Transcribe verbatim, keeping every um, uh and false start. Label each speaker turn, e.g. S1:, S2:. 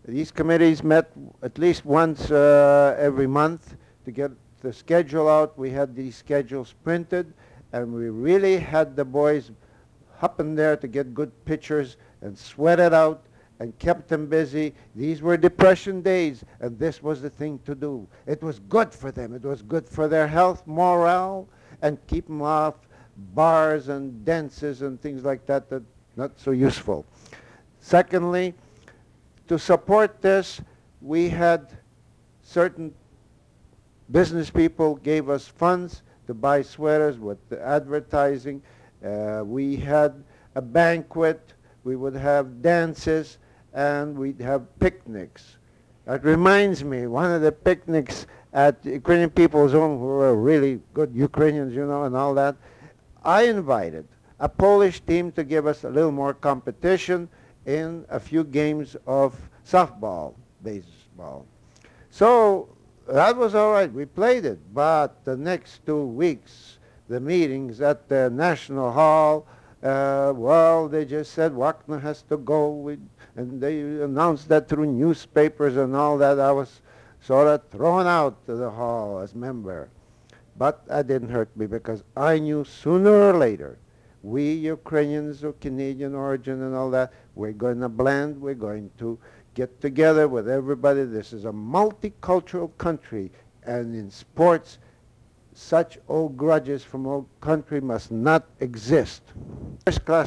S1: These committees met at least once uh, every month to get the schedule out. We had these schedules printed, and we really had the boys hopping there to get good pictures and sweat it out and kept them busy. These were depression days, and this was the thing to do. It was good for them. It was good for their health, morale, and keep them off bars and dances and things like that that not so useful. Secondly, to support this, we had certain business people gave us funds to buy sweaters with the advertising. Uh, we had a banquet. We would have dances, and we'd have picnics. That reminds me, one of the picnics at Ukrainian People's Home, who were really good Ukrainians, you know, and all that, I invited a Polish team to give us a little more competition in a few games of softball, baseball. So that was all right. We played it. But the next two weeks, the meetings at the National Hall, uh, well, they just said Wagner has to go. We, and they announced that through newspapers and all that. I was sort of thrown out to the hall as member. But that didn't hurt me because I knew sooner or later we Ukrainians of Canadian origin and all that, we're going to blend, we're going to get together with everybody. This is a multicultural country, and in sports, such old grudges from old country must not exist. First class